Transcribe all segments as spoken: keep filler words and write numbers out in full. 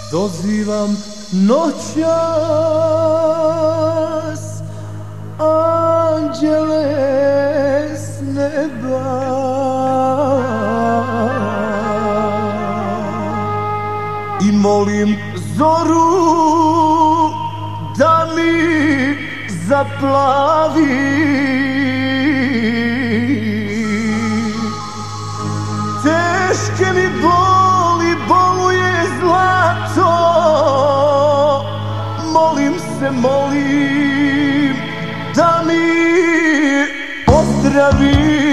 Dozivam noćas anđele s neba, i molim zoru da mi zaplavi. Teške mi boli, boluje zlato, molim se, molim da mi ozdravi.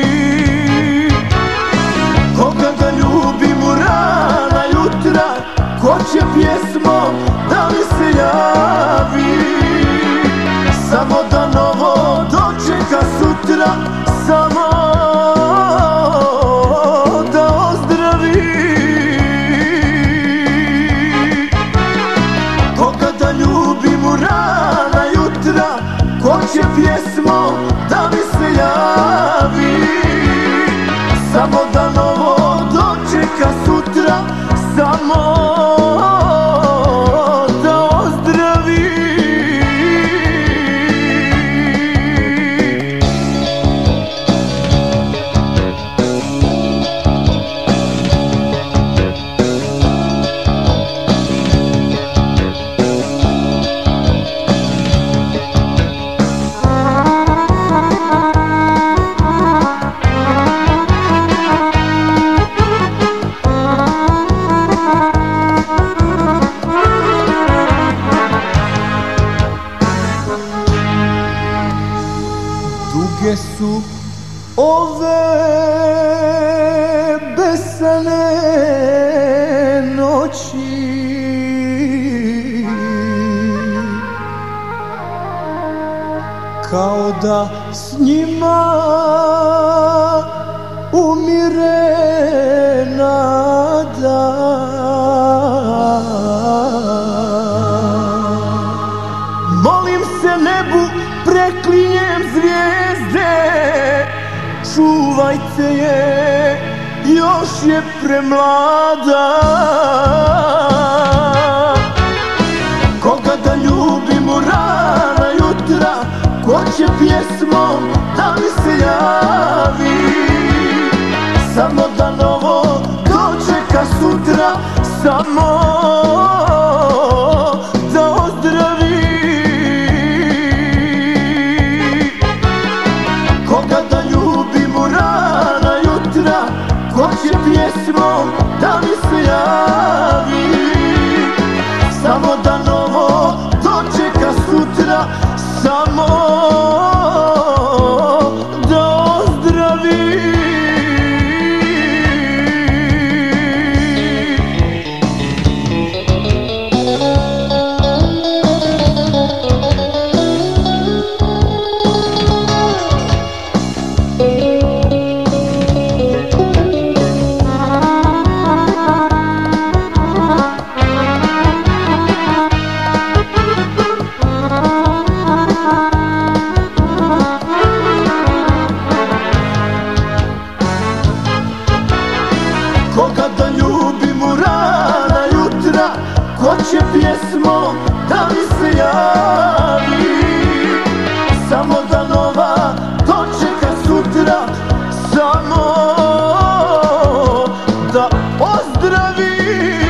Koga da ljubim u rana jutra, ko će pjesmom da mi se javi, samo da novo dočeka sutra, samo da ozdravi. Koga da ljubim u rana jutra, ko će pjesmom da mi se javi, samo da novo dočeka sutra, samo da ozdravi. Duge su ove besane noći, kao da s njima umire nada. Molim se nebu, preklinjem zvijezde, čuvajte je, još je premlada. Koga da ljubim u rana jutra, ko će pjesmom da mi se javi, samo da novo dočeka sutra, samo da ozdravi. Koga da ljubim u rana jutra, ko će pjesmom da mi se javi, samo da novo dočeka sutra, samo da ozdravi. Koga da ljubim u rana jutra, ko će pjesmom da mi se javi, samo da nova dočeka sutra, samo da ozdravi.